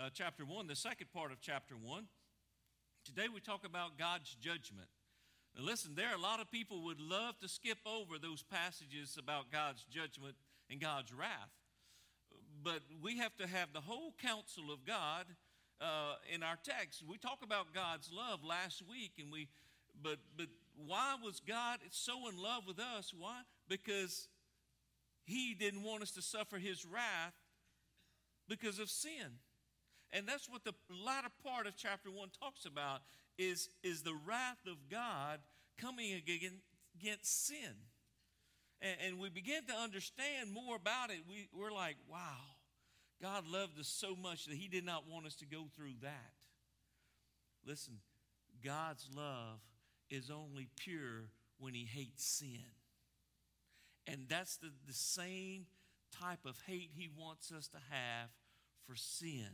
chapter 1, the second part of chapter 1. Today we talk about God's judgment. Now listen, there are a lot of people would love to skip over those passages about God's judgment and God's wrath. But we have to have the whole counsel of God in our text. We talked about God's love last week, but why was God so in love with us? Why? Because He didn't want us to suffer His wrath because of sin. And that's what the latter part of chapter 1 talks about, is the wrath of God coming against sin. And we begin to understand more about it. We're like, wow, God loved us so much that He did not want us to go through that. Listen, God's love is only pure when He hates sin. And that's the same type of hate He wants us to have for sin.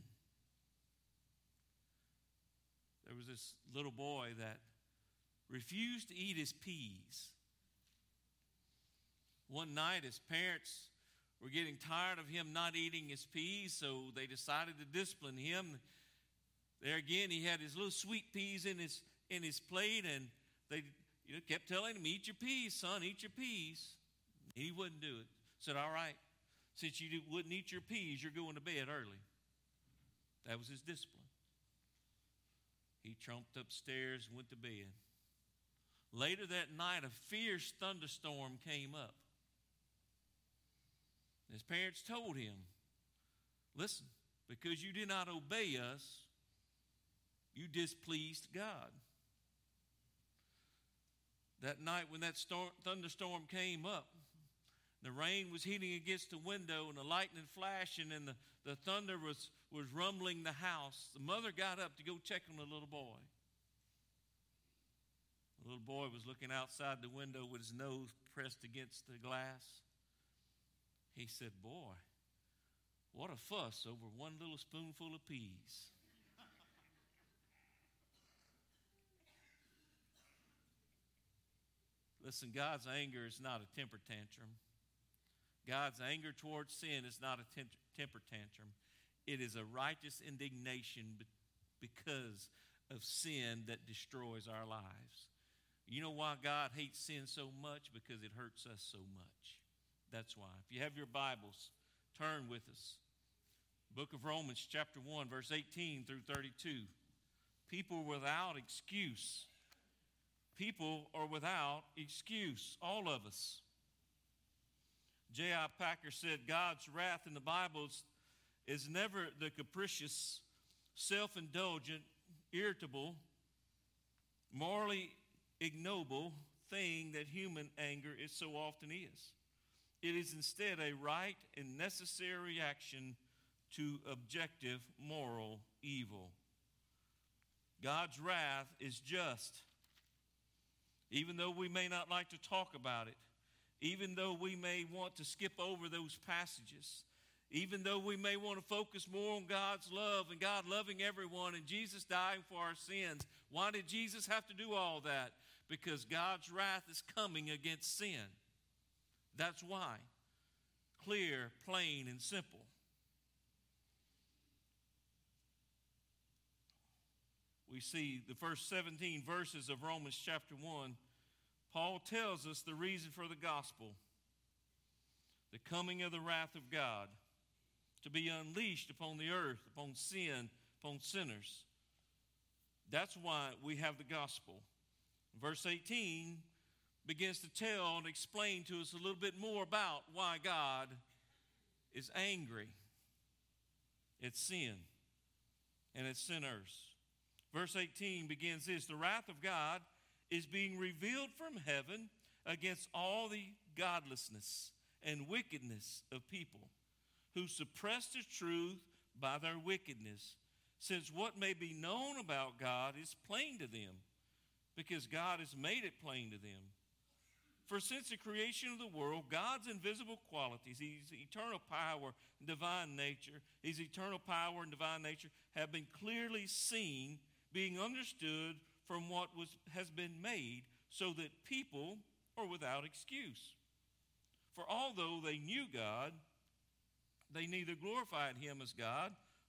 There was this little boy that refused to eat his peas. One night, his parents were getting tired of him not eating his peas, so they decided to discipline him. There again, he had his little sweet peas in his plate, and they kept telling him, "Eat your peas, son, eat your peas." He wouldn't do it. Said, "All right, since you wouldn't eat your peas, you're going to bed early." That was his discipline. He trumped upstairs and went to bed. Later that night, a fierce thunderstorm came up. His parents told him, "Listen, because you did not obey us, you displeased God." That night when that thunderstorm came up, the rain was hitting against the window and the lightning flashing and the thunder was rumbling the house. The mother got up to go check on the little boy. The little boy was looking outside the window with his nose pressed against the glass. He said, "Boy, what a fuss over one little spoonful of peas." Listen, God's anger is not a temper tantrum. God's anger towards sin is not a temper tantrum. It is a righteous indignation because of sin that destroys our lives. You know why God hates sin so much? Because it hurts us so much. That's why. If you have your Bibles, turn with us. Book of Romans, chapter 1, verse 18 through 32. People without excuse. People are without excuse. All of us. J.I. Packer said, God's wrath in the Bible is never the capricious, self-indulgent, irritable, morally ignoble thing that human anger is so often is. It is instead a right and necessary reaction to objective moral evil. God's wrath is just. Even though we may not like to talk about it, even though we may want to skip over those passages, even though we may want to focus more on God's love and God loving everyone and Jesus dying for our sins. Why did Jesus have to do all that? Because God's wrath is coming against sin. That's why. Clear, plain, and simple. We see the first 17 verses of Romans chapter 1. Paul tells us the reason for the gospel, the coming of the wrath of God, to be unleashed upon the earth, upon sin, upon sinners. That's why we have the gospel. Verse 18 begins to tell and explain to us a little bit more about why God is angry at sin and at sinners. Verse 18 begins this: the wrath of God is being revealed from heaven against all the godlessness and wickedness of people who suppress the truth by their wickedness, since what may be known about God is plain to them, because God has made it plain to them. For since the creation of the world, God's invisible qualities, His eternal power and divine nature, His eternal power and divine nature have been clearly seen, being understood from what has been made, so that people are without excuse. For although they knew God, they neither glorified Him as God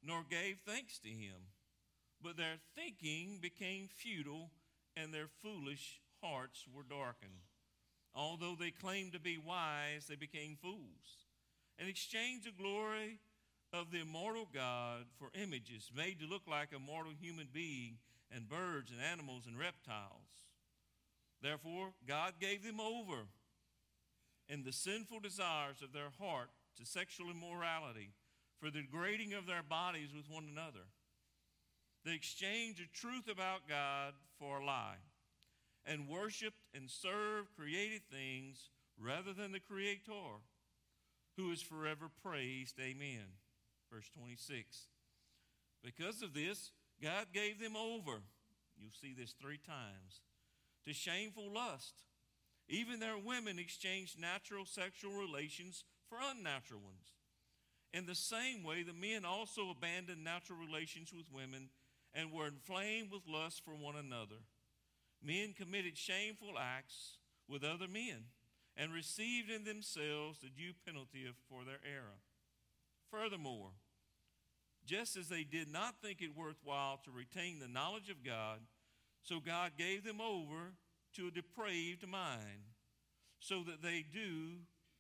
nor gave thanks to him. But their thinking became futile, and their foolish hearts were darkened. Although they claimed to be wise, they became fools, and exchanged the glory of the immortal God for images made to look like a mortal human being, and birds and animals and reptiles. Therefore, God gave them over in the sinful desires of their heart to sexual immorality, for the degrading of their bodies with one another. They exchanged the truth about God for a lie, and worshiped and served created things rather than the Creator, who is forever praised. Amen. Verse 26. Because of this, God gave them over, you'll see this 3 times, to shameful lust. Even their women exchanged natural sexual relations for unnatural ones. In the same way, the men also abandoned natural relations with women and were inflamed with lust for one another. Men committed shameful acts with other men and received in themselves the due penalty for their error. Furthermore, just as they did not think it worthwhile to retain the knowledge of God, so God gave them over to a depraved mind, so that they do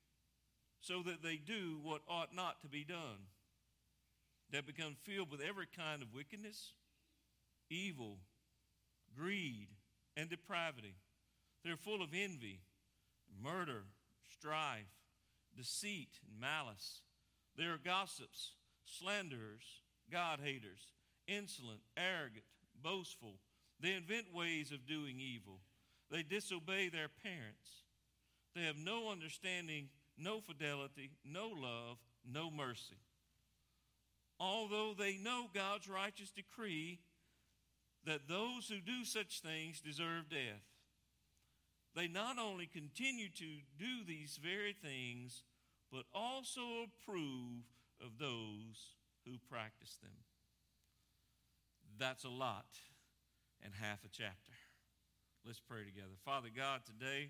what ought not to be done. They become filled with every kind of wickedness, evil, greed, and depravity. They're full of envy, murder, strife, deceit, and malice. They are gossips, slanderers, God-haters, insolent, arrogant, boastful. They invent ways of doing evil. They disobey their parents. They have no understanding, no fidelity, no love, no mercy. Although they know God's righteous decree that those who do such things deserve death, they not only continue to do these very things, but also approve of those who practice them. That's a lot and half a chapter. Let's pray together. Father God, today,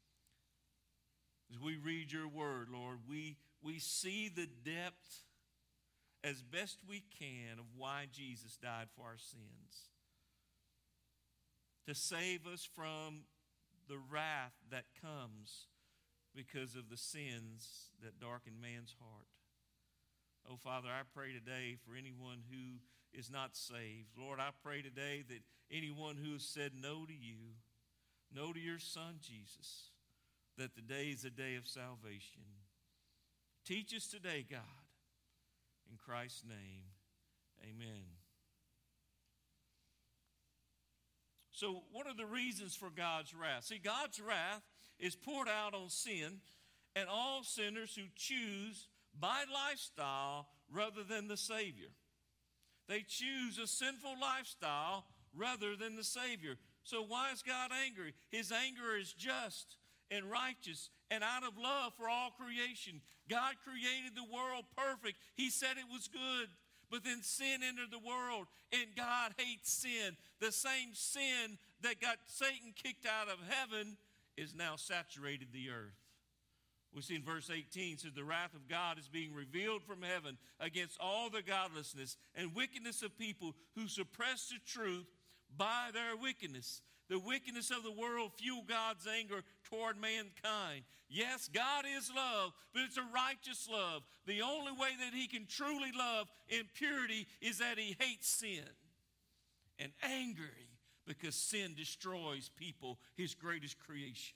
as we read your word, Lord, we see the depth as best we can of why Jesus died for our sins. To save us from the wrath that comes because of the sins that darken man's heart. Oh, Father, I pray today for anyone who is not saved. Lord, I pray today that anyone who has said no to you, no to your Son, Jesus, that today is a day of salvation. Teach us today, God. In Christ's name, amen. So what are the reasons for God's wrath? See, God's wrath is poured out on sin and all sinners who choose by lifestyle rather than the Savior. They choose a sinful lifestyle rather than the Savior. So why is God angry? His anger is just and righteous and out of love for all creation. God created the world perfect. He said it was good. But then sin entered the world, and God hates sin. The same sin that got Satan kicked out of heaven is now saturated the earth. We see in verse 18, it says, the wrath of God is being revealed from heaven against all the godlessness and wickedness of people who suppress the truth by their wickedness. The wickedness of the world fueled God's anger toward mankind. Yes, God is love, but it's a righteous love. The only way that he can truly love in purity is that he hates sin. And angry because sin destroys people, his greatest creation.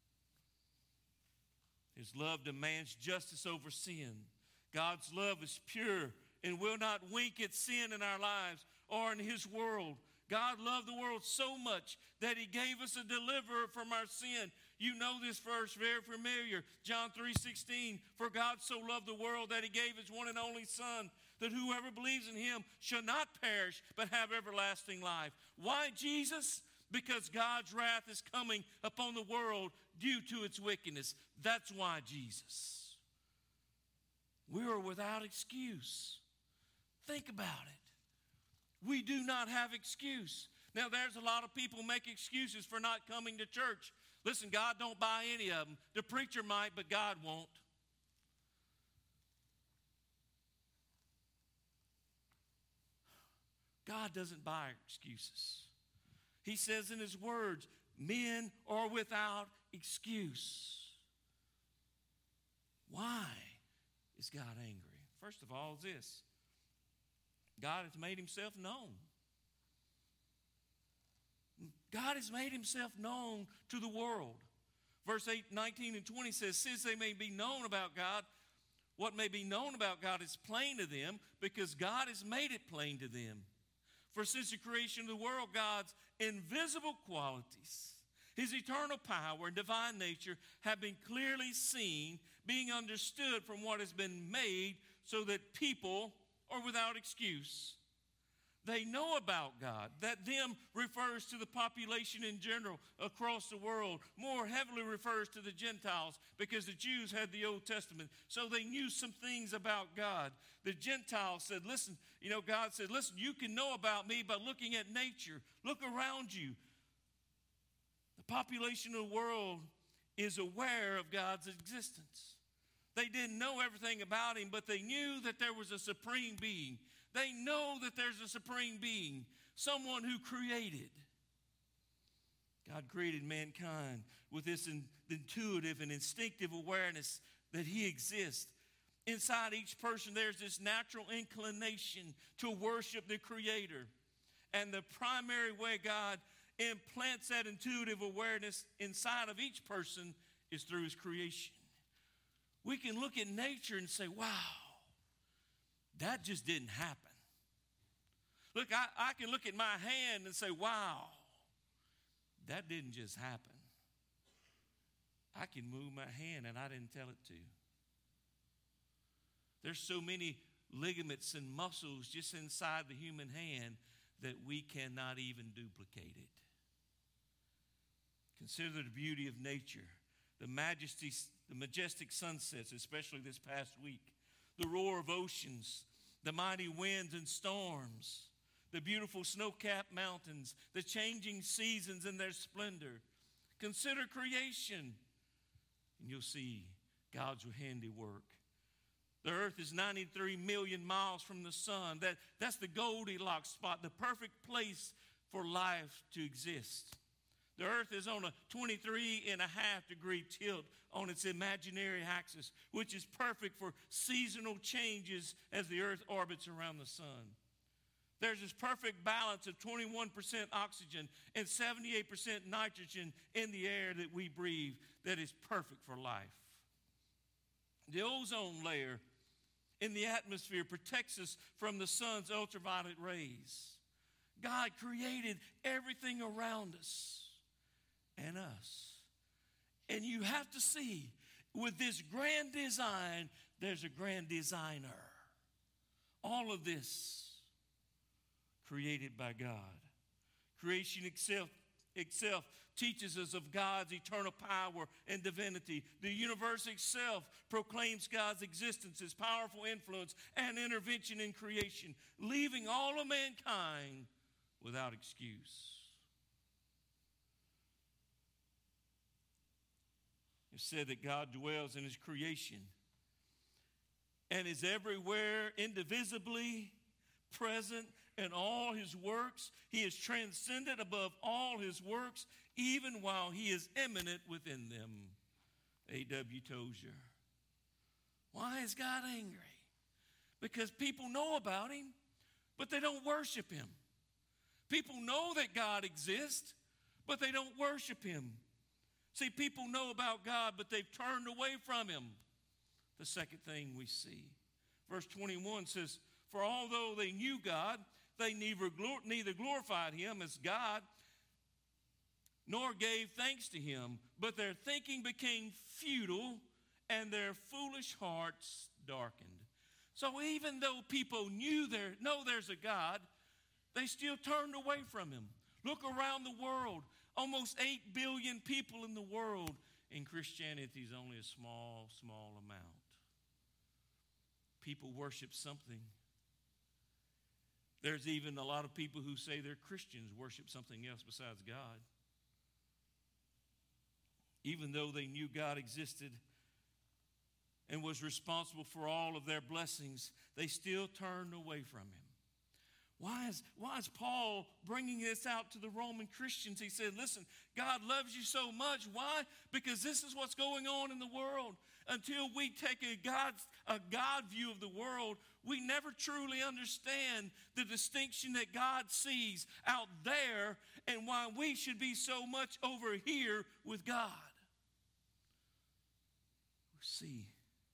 His love demands justice over sin. God's love is pure and will not wink at sin in our lives or in his world. God loved the world so much that he gave us a deliverer from our sin. You know this verse, very familiar. John 3:16, for God so loved the world that he gave his one and only Son, that whoever believes in him shall not perish but have everlasting life. Why Jesus? Because God's wrath is coming upon the world due to its wickedness. That's why Jesus. We are without excuse. Think about it. We do not have excuse. Now, there's a lot of people make excuses for not coming to church. Listen, God don't buy any of them. The preacher might, but God won't. God doesn't buy excuses. He says in his words, men are without excuse. Why is God angry? First of all, this. God has made himself known. God has made himself known to the world. Verse 8, 19, and 20 says, since they may be known about God, what may be known about God is plain to them because God has made it plain to them. For since the creation of the world, God's invisible qualities, his eternal power and divine nature have been clearly seen, being understood from what has been made, so that people are without excuse. They know about God. That them refers to the population in general across the world. More heavily refers to the Gentiles because the Jews had the Old Testament. So they knew some things about God. The Gentiles said, listen, God said, listen, you can know about me by looking at nature. Look around you. The population of the world is aware of God's existence. They didn't know everything about him, but they knew that there was a supreme being. They know that there's a supreme being, someone who created. God created mankind with this intuitive and instinctive awareness that he exists. Inside each person, there's this natural inclination to worship the Creator. And the primary way God implants that intuitive awareness inside of each person is through his creation. We can look at nature and say, wow, that just didn't happen. Look, I can look at my hand and say, wow, that didn't just happen. I can move my hand and I didn't tell it to. There's so many ligaments and muscles just inside the human hand that we cannot even duplicate it. Consider the beauty of nature, the majestic sunsets, especially this past week, the roar of oceans, the mighty winds and storms, the beautiful snow-capped mountains, the changing seasons in their splendor. Consider creation, and you'll see God's handiwork. The earth is 93 million miles from the sun. That's the Goldilocks spot, the perfect place for life to exist. The earth is on a 23.5-degree tilt on its imaginary axis, which is perfect for seasonal changes as the earth orbits around the sun. There's this perfect balance of 21% oxygen and 78% nitrogen in the air that we breathe that is perfect for life. The ozone layer in the atmosphere protects us from the sun's ultraviolet rays. God created everything around us and us. And you have to see, with this grand design, there's a grand designer. All of this created by God. Creation itself teaches us of God's eternal power and divinity. The universe itself proclaims God's existence, his powerful influence and intervention in creation, leaving all of mankind without excuse. It's said that God dwells in his creation and is everywhere indivisibly present in all his works. He is transcendent above all his works, even while he is immanent within them. A.W. Tozier. Why is God angry? Because people know about him, but they don't worship him. People know that God exists, but they don't worship him. See, people know about God, but they've turned away from him. The second thing we see. Verse 21 says, for although they knew God, they neither glorified him as God, nor gave thanks to him, but their thinking became futile, and their foolish hearts darkened. So even though people know there's a God, they still turned away from him. Look around the world. Almost 8 billion people in the world, and Christianity is only a small amount. People worship something. There's even a lot of people who say they're Christians worship something else besides God. Even though they knew God existed and was responsible for all of their blessings, they still turned away from him. Why is Paul bringing this out to the Roman Christians? He said, listen, God loves you so much. Why? Because this is what's going on in the world. Until we take a God view of the world, we never truly understand the distinction that God sees out there and why we should be so much over here with God. See,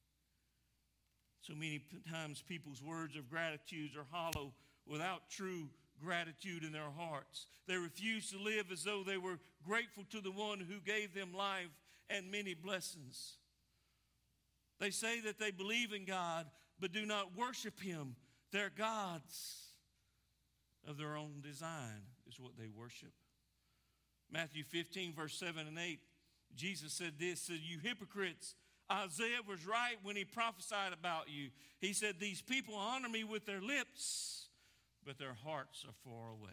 so many times people's words of gratitude are hollow without true gratitude in their hearts. They refuse to live as though they were grateful to the one who gave them life and many blessings. They say that they believe in God, but do not worship Him. They're gods of their own design is what they worship. Matthew 15, verse 7 and 8, Jesus said this, said, you hypocrites, Isaiah was right when he prophesied about you. He said, these people honor me with their lips, but their hearts are far away.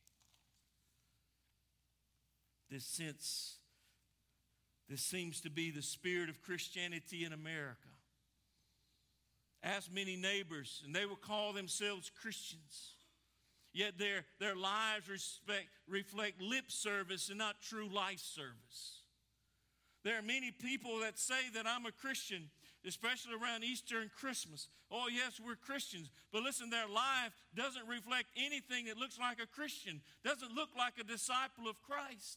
This seems to be the spirit of Christianity in America. Ask many neighbors, and they will call themselves Christians. Yet their lives reflect lip service and not true life service. There are many people that say that I'm a Christian, especially around Easter and Christmas. Oh, yes, we're Christians. But listen, their life doesn't reflect anything that looks like a Christian, doesn't look like a disciple of Christ.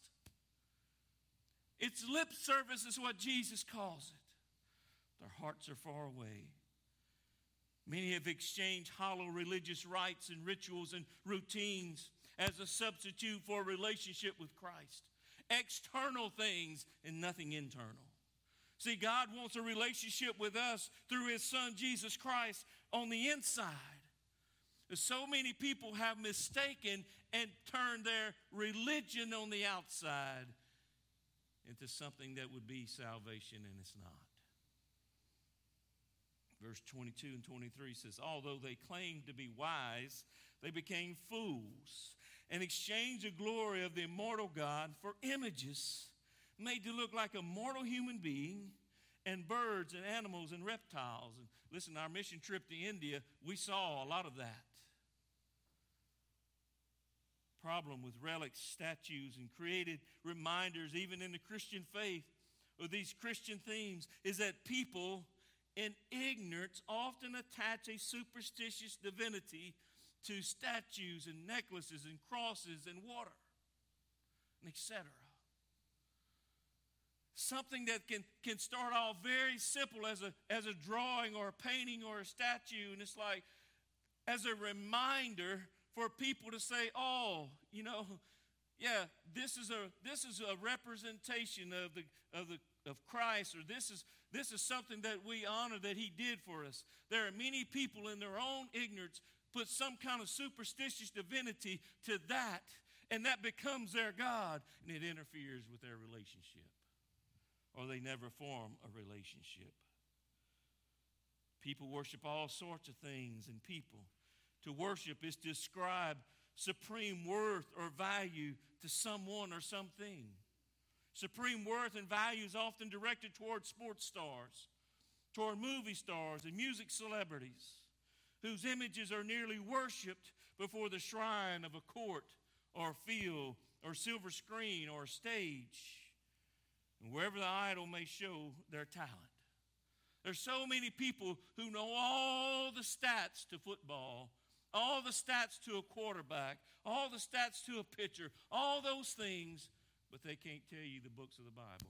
It's lip service is what Jesus calls it. Their hearts are far away. Many have exchanged hollow religious rites and rituals and routines as a substitute for a relationship with Christ. External things and nothing internal. See, God wants a relationship with us through His Son, Jesus Christ, on the inside. So many people have mistaken and turned their religion on the outside into something that would be salvation, and it's not. Verse 22 and 23 says, although they claimed to be wise, they became fools and exchanged the glory of the immortal God for images made to look like a mortal human being and birds and animals and reptiles. And listen, our mission trip to India, we saw a lot of that. Problem with relics, statues, and created reminders, even in the Christian faith, of these Christian themes, is that people in ignorance often attach a superstitious divinity to statues and necklaces and crosses and water, and etc. Something that can start off very simple as a drawing or a painting or a statue, and it's like as a reminder for people to say, oh, yeah, this is a representation of Christ, or this is something that we honor that He did for us. There are many people in their own ignorance put some kind of superstitious divinity to that, and that becomes their God, and it interferes with their relationship, or they never form a relationship. People worship all sorts of things and people. To worship is to ascribe supreme worth or value to someone or something. Supreme worth and value is often directed toward sports stars, toward movie stars and music celebrities, whose images are nearly worshipped before the shrine of a court or a field or silver screen or a stage, and wherever the idol may show their talent. There's so many people who know all the stats to football, all the stats to a quarterback, all the stats to a pitcher, all those things, but they can't tell you the books of the Bible.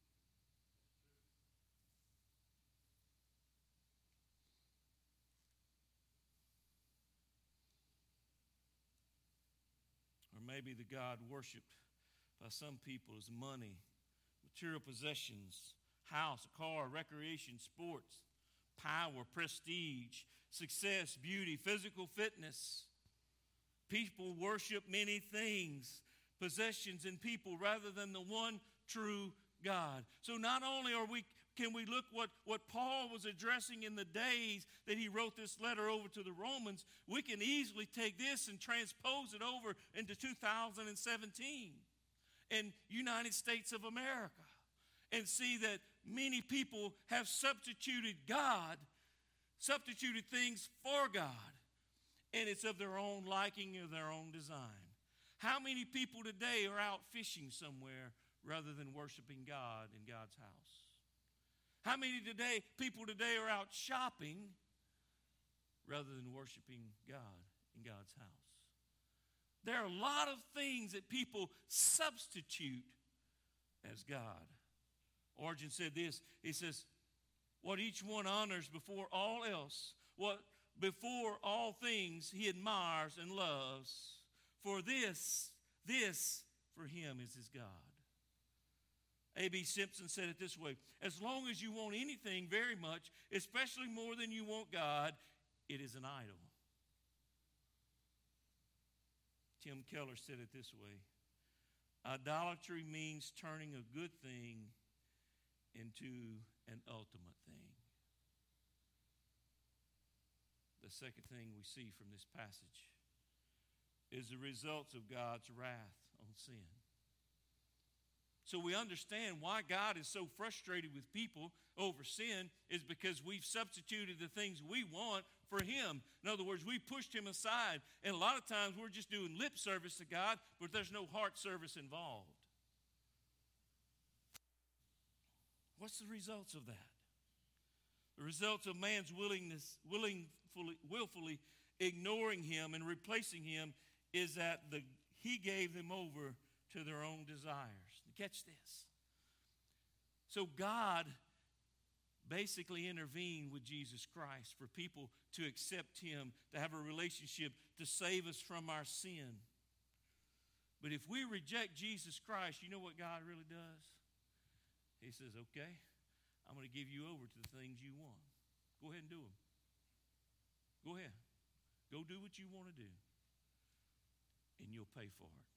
Or maybe the God worshipped by some people is money, material possessions, house, a car, recreation, sports, power, prestige, success, beauty, physical fitness. People worship many things, possessions, and people rather than the one true God. So not only can we look what Paul was addressing in the days that he wrote this letter over to the Romans, we can easily take this and transpose it over into 2017 in United States of America and see that many people have substituted things for God. and it's of their own liking or their own design. How many people today are out fishing somewhere rather than worshiping God in God's house? How many people today are out shopping rather than worshiping God in God's house? There are a lot of things that people substitute as God. Origen said this. He says, what each one honors before all else, what before all things he admires and loves, for this for him is his God. A.B. Simpson said it this way: as long as you want anything very much, especially more than you want God, it is an idol. Tim Keller said it this way: idolatry means turning a good thing into an ultimate thing. The second thing we see from this passage is the results of God's wrath on sin. So we understand why God is so frustrated with people over sin is because we've substituted the things we want for him. In other words, we pushed him aside. And a lot of times we're just doing lip service to God, but there's no heart service involved. What's the results of that? The results of man's willfully ignoring him and replacing him is that he gave them over to their own desires. Catch this. So God basically intervened with Jesus Christ for people to accept him, to have a relationship, to save us from our sin. But if we reject Jesus Christ, you know what God really does? He says, okay, I'm going to give you over to the things you want. Go ahead and do them. Go ahead. Go do what you want to do. And you'll pay for it.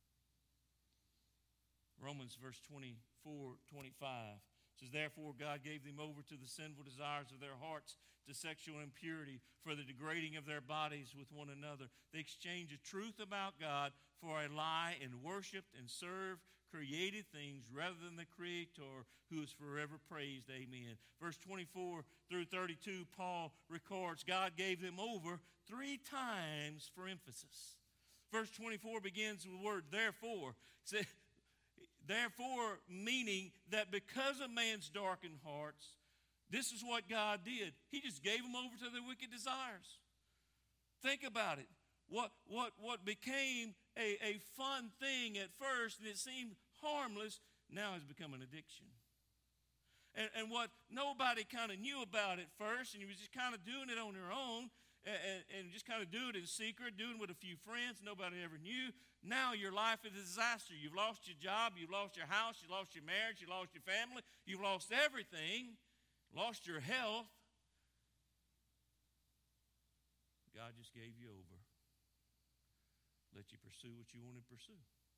Romans verse 24, 25 says, therefore God gave them over to the sinful desires of their hearts, to sexual impurity, for the degrading of their bodies with one another. They exchanged the truth about God for a lie and worshiped and served created things rather than the Creator, who is forever praised. Amen. Verse 24 through 32, Paul records God gave them over 3 times for emphasis. Verse 24 begins with the word therefore. Therefore, meaning that because of man's darkened hearts, this is what God did. He just gave them over to their wicked desires. Think about it. What became a fun thing at first, and it seemed harmless, now has become an addiction. And what nobody kind of knew about at first, and you was just kind of doing it on your own, and just kind of do it in secret, doing it with a few friends nobody ever knew. Now your life is a disaster. You've lost your job, you've lost your house, you lost your marriage, you lost your family, you've lost everything, lost your health. God just gave you over. Let you pursue what you want to pursue.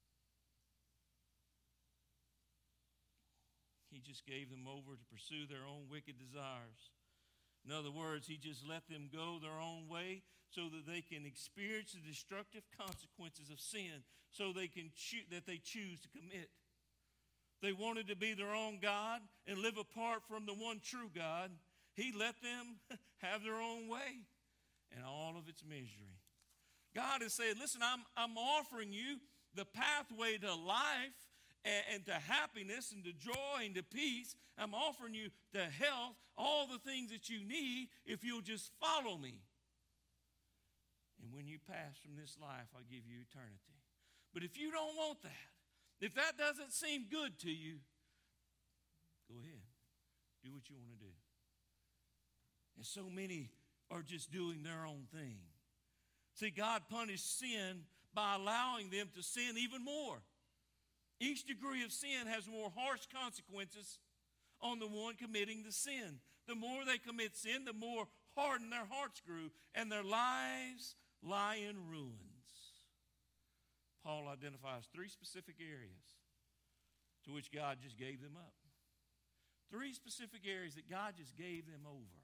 He just gave them over to pursue their own wicked desires. In other words, he just let them go their own way so that they can experience the destructive consequences of sin, so they can that they choose to commit. They wanted to be their own God and live apart from the one true God. He let them have their own way and all of its misery. God is saying, listen, I'm offering you the pathway to life and to happiness and to joy and to peace. I'm offering you to health, all the things that you need if you'll just follow me. And when you pass from this life, I'll give you eternity. But if you don't want that, if that doesn't seem good to you, go ahead. Do what you want to do. And so many are just doing their own thing. See, God punished sin by allowing them to sin even more. Each degree of sin has more harsh consequences on the one committing the sin. The more they commit sin, the more hardened their hearts grew, and their lives lie in ruins. Paul identifies 3 specific areas to which God just gave them up. 3 specific areas that God just gave them over.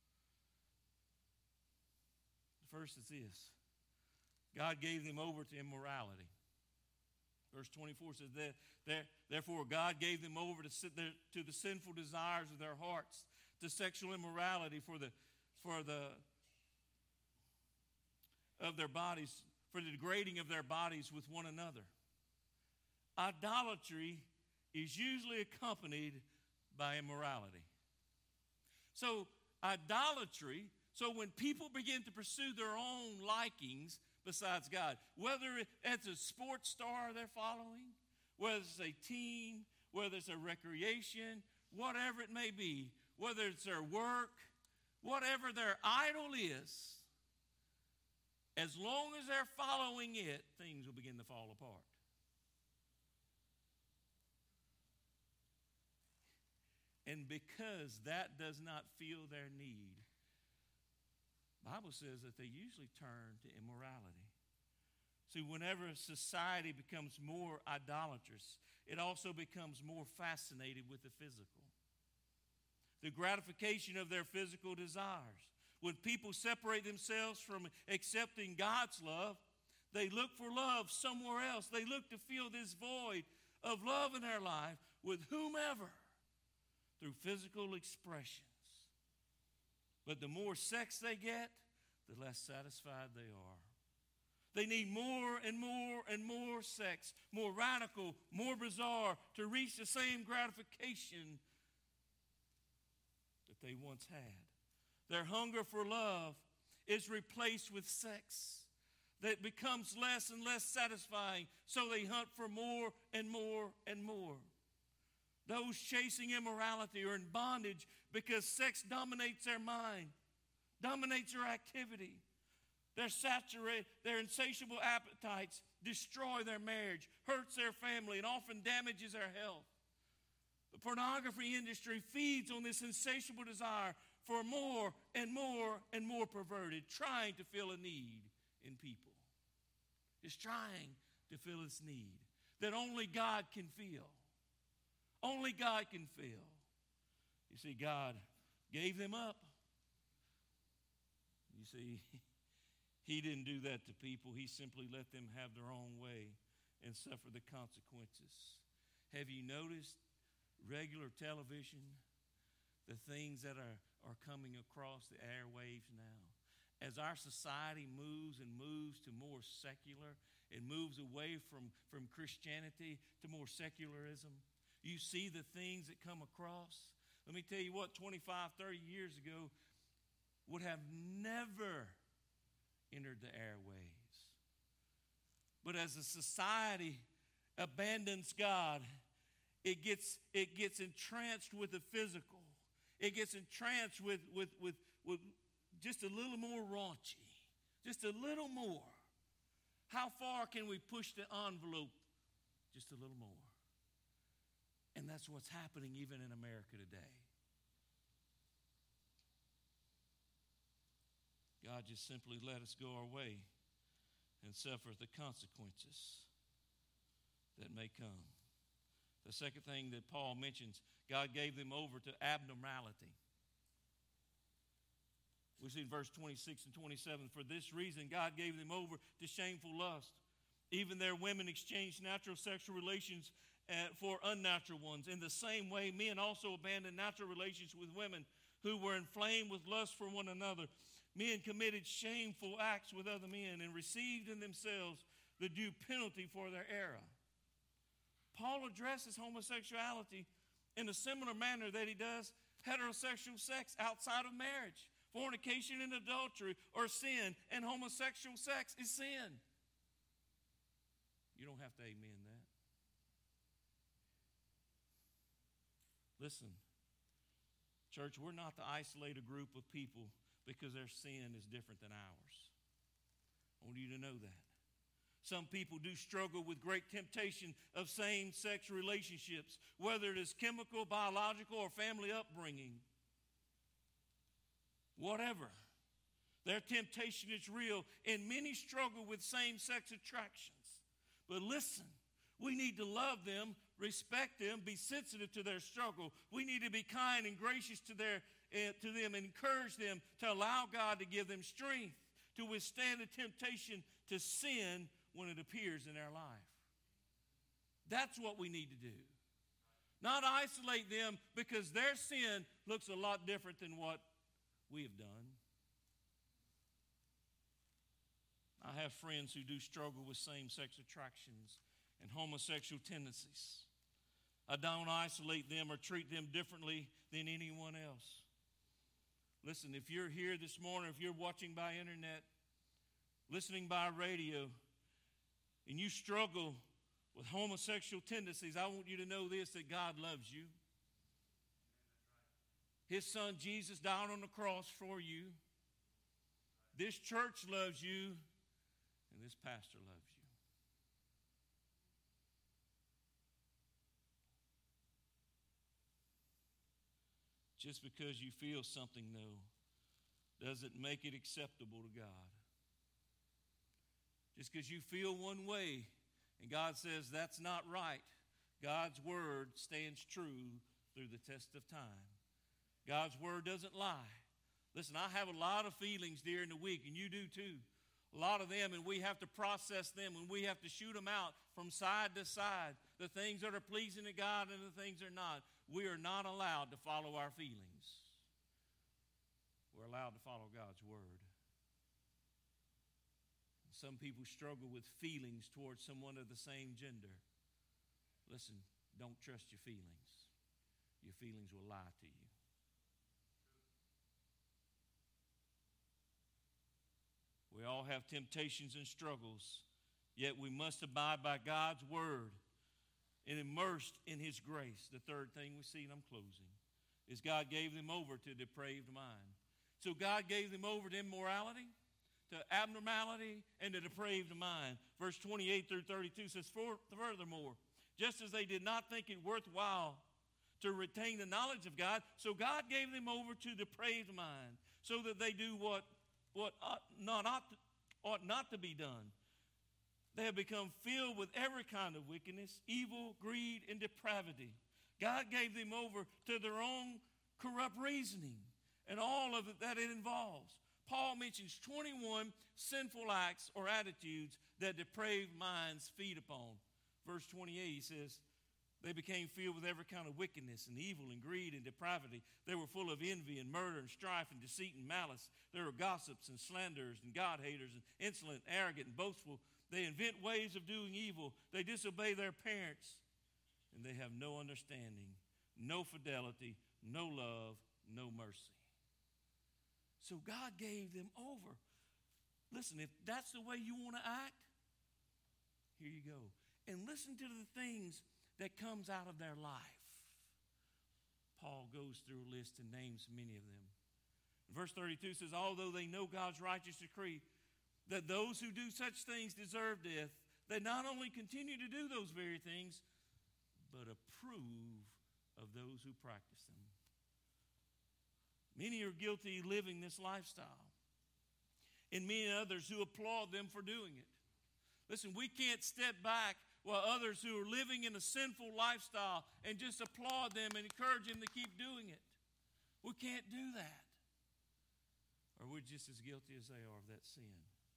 The first is this: God gave them over to immorality. Verse 24 says that therefore God gave them over to the sinful desires of their hearts, to sexual immorality, for the of their bodies, for the degrading of their bodies with one another. Idolatry is usually accompanied by immorality. So when people begin to pursue their own likings besides God, whether it's a sports star they're following, whether it's a team, whether it's a recreation, whatever it may be, whether it's their work, whatever their idol is, as long as they're following it, things will begin to fall apart. And because that does not fill their need, the Bible says that they usually turn to immorality. See, whenever society becomes more idolatrous, it also becomes more fascinated with the physical, the gratification of their physical desires. When people separate themselves from accepting God's love, they look for love somewhere else. They look to fill this void of love in their life with whomever through physical expressions. But the more sex they get, the less satisfied they are. They need more and more and more sex, more radical, more bizarre, to reach the same gratification that they once had. Their hunger for love is replaced with sex that becomes less and less satisfying, so they hunt for more and more and more. Those chasing immorality are in bondage because sex dominates their mind, dominates their activity. Their insatiable appetites destroy their marriage, hurts their family, and often damages their health. The pornography industry feeds on this insatiable desire for more and more and more perverted, trying to fill a need in people. It's trying to fill its need that only God can fill. Only God can fill. You see, God gave them up. You see, He didn't do that to people. He simply let them have their own way and suffer the consequences. Have you noticed regular television, the things that are coming across the airwaves now? As our society moves and moves to more secular and moves away from Christianity to more secularism, you see the things that come across. Let me tell you what, 25, 30 years ago would have never entered the airwaves. But as a society abandons God, it gets entranced with the physical. It gets entranced with just a little more raunchy, just a little more. How far can we push the envelope? Just a little more. And that's what's happening even in America today. God just simply let us go our way and suffer the consequences that may come. The second thing that Paul mentions, God gave them over to abnormality. We see in verse 26 and 27, for this reason God gave them over to shameful lust. Even their women exchanged natural sexual relations for unnatural ones. In the same way, men also abandoned natural relations with women who were inflamed with lust for one another. Men committed shameful acts with other men and received in themselves the due penalty for their error. Paul addresses homosexuality in a similar manner that he does heterosexual sex outside of marriage. Fornication and adultery are sin, and homosexual sex is sin. You don't have to amen that. Listen, church, we're not to isolate a group of people because their sin is different than ours. I want you to know that. Some people do struggle with great temptation of same-sex relationships, whether it is chemical, biological, or family upbringing. Whatever. Their temptation is real, and many struggle with same-sex attractions. But listen, we need to love them, respect them, be sensitive to their struggle. We need to be kind and gracious to them and encourage them to allow God to give them strength to withstand the temptation to sin when it appears in their life. That's what we need to do. Not isolate them because their sin looks a lot different than what we have done. I have friends who do struggle with same-sex attractions and homosexual tendencies. I don't isolate them or treat them differently than anyone else. Listen, if you're here this morning, if you're watching by internet, listening by radio, and you struggle with homosexual tendencies, I want you to know this, that God loves you. His son Jesus died on the cross for you. This church loves you, and this pastor loves you. Just because you feel something, though, doesn't make it acceptable to God. Just because you feel one way and God says that's not right, God's word stands true through the test of time. God's word doesn't lie. Listen, I have a lot of feelings during the week, and you do too. A lot of them, and we have to process them, and we have to shoot them out from side to side. The things that are pleasing to God and the things that are not. We are not allowed to follow our feelings. We're allowed to follow God's word. Some people struggle with feelings towards someone of the same gender. Listen, don't trust your feelings. Your feelings will lie to you. We all have temptations and struggles, yet we must abide by God's word and immersed in his grace. The third thing we see, and I'm closing, is God gave them over to a depraved mind. So God gave them over to immorality, to abnormality, and to depraved mind. Verse 28 through 32 says, furthermore, just as they did not think it worthwhile to retain the knowledge of God, so God gave them over to depraved mind, so that they do what ought not to be done. They have become filled with every kind of wickedness, evil, greed, and depravity. God gave them over to their own corrupt reasoning and all of it that it involves. Paul mentions 21 sinful acts or attitudes that depraved minds feed upon. Verse 28, he says, they became filled with every kind of wickedness and evil and greed and depravity. They were full of envy and murder and strife and deceit and malice. They were gossips and slanderers and God-haters and insolent, arrogant, and boastful. They invent ways of doing evil. They disobey their parents. And they have no understanding, no fidelity, no love, no mercy. So God gave them over. Listen, if that's the way you want to act, here you go. And listen to the things that comes out of their life. Paul goes through a list and names many of them. Verse 32 says, although they know God's righteous decree that those who do such things deserve death, they not only continue to do those very things, but approve of those who practice them. Many are guilty living this lifestyle, and many others who applaud them for doing it. Listen, we can't step back while others who are living in a sinful lifestyle and just applaud them and encourage them to keep doing it. We can't do that. Or we're just as guilty as they are of that sin.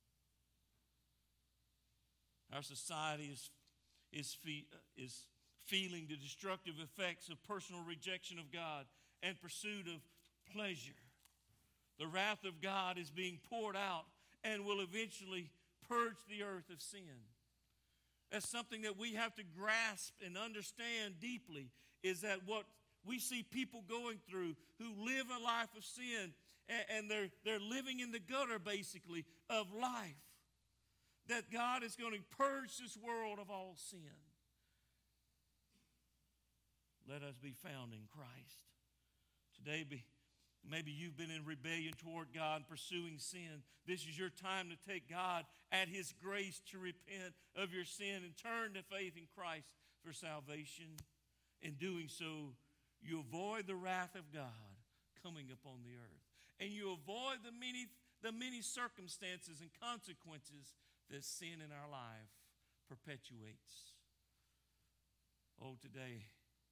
Our society is feeling the destructive effects of personal rejection of God and pursuit of pleasure. The wrath of God is being poured out and will eventually purge the earth of sin. That's something that we have to grasp and understand deeply, is that what we see people going through who live a life of sin, and they're living in the gutter, basically, of life, that God is going to purge this world of all sin. Let us be found in Christ. Today, maybe you've been in rebellion toward God, pursuing sin. This is your time to take God at his grace to repent of your sin and turn to faith in Christ for salvation. In doing so, you avoid the wrath of God coming upon the earth. And you avoid the many circumstances and consequences that sin in our life perpetuates. Oh, today,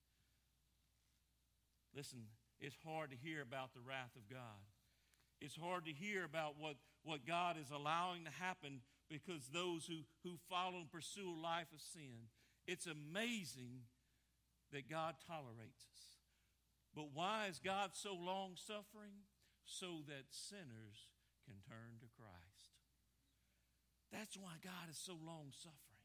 listen, it's hard to hear about the wrath of God. It's hard to hear about what God is allowing to happen because those who follow and pursue a life of sin. It's amazing that God tolerates us. But why is God so long-suffering? So that sinners can turn to Christ. That's why God is so long-suffering.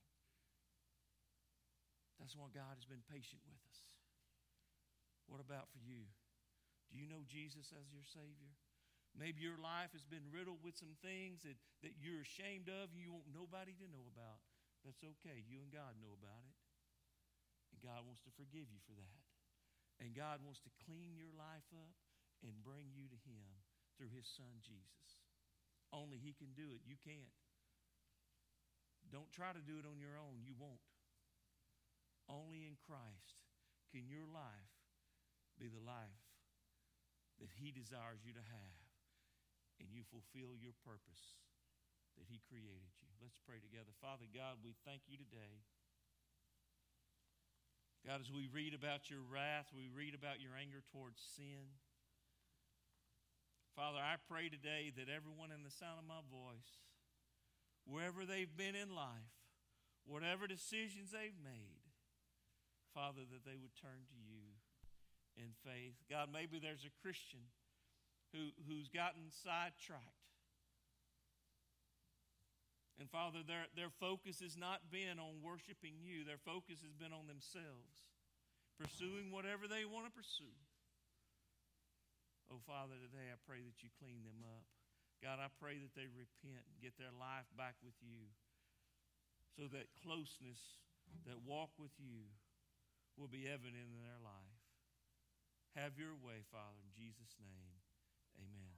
That's why God has been patient with us. What about for you? Do you know Jesus as your Savior? Maybe your life has been riddled with some things that you're ashamed of and you want nobody to know about. That's okay. You and God know about it. And God wants to forgive you for that. And God wants to clean your life up and bring you to Him through His Son, Jesus. Only He can do it. You can't. Don't try to do it on your own. You won't. Only in Christ can your life be the life that He desires you to have, and you fulfill your purpose that He created you. Let's pray together. Father God, we thank you today. God, as we read about your wrath, we read about your anger towards sin. Father, I pray today that everyone in the sound of my voice, wherever they've been in life, whatever decisions they've made, Father, that they would turn to you in faith. God, maybe there's a Christian who's gotten sidetracked. And Father, their focus has not been on worshiping you. Their focus has been on themselves, pursuing whatever they want to pursue. Oh, Father, today I pray that you clean them up. God, I pray that they repent and get their life back with you so that closeness, that walk with you, will be evident in their life. Have your way, Father, in Jesus' name. Amen.